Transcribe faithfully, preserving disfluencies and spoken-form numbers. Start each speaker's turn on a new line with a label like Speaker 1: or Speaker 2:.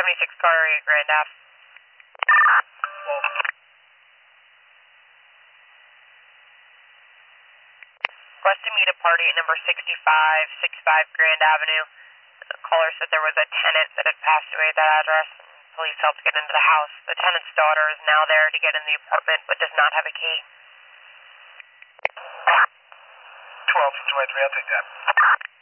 Speaker 1: seventy-six Carter Grand Ave. Request to meet a party at number sixty-five sixty-five Grand Avenue. The caller said there was a tenant that had passed away at that address. Police helped get into the house. The tenant's daughter is now there to get in the apartment but does not have a key.
Speaker 2: twelve twenty-three, I'll take that.